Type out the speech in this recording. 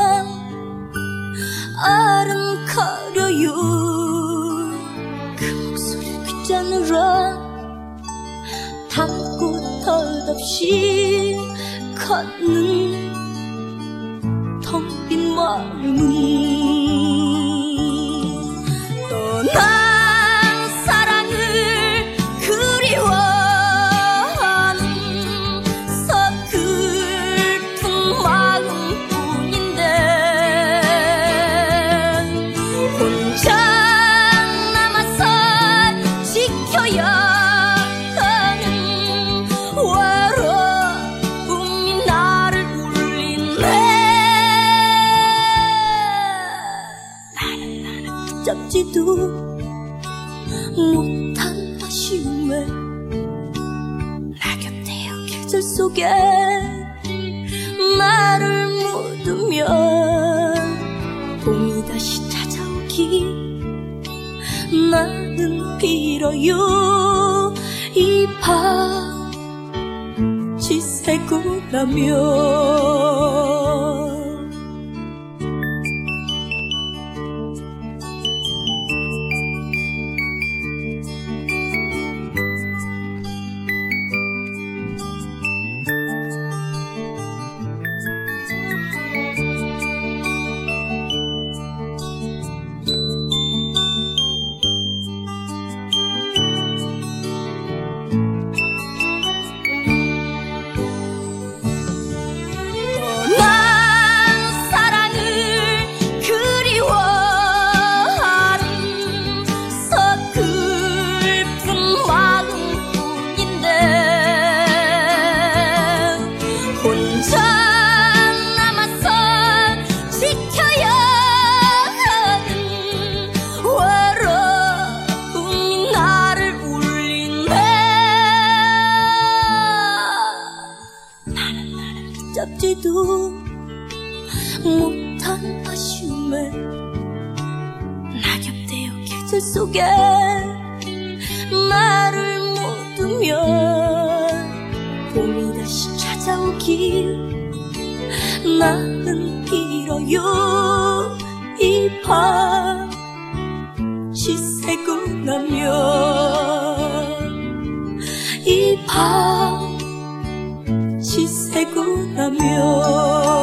아른거려요. 그 목소리 귓잔으로 담고 덧없이 걷는 텅 빈 마음은 떠난 사랑을 그리워하는 서글픈 마음뿐인데 혼자 남아서 지켜야 하는 외로움이 나를 울리네. 나는 붙잡지도 못한 아쉬움에 나 곁에요 계절 속에 나를 묻으며 봄이 다시 찾아오기 나는 빌어요. 이 밤 지새고 나면 혼자 남아서 지켜야 하는 외로움이 나를 울리네. 나는 붙잡지도 못한 아쉬움에 나 곁에요 계절 속에 나를 묻으며 봄이 다시 찾아오길 나는 빌어요. 이 밤 지새고 나면 이 밤 지새고 나면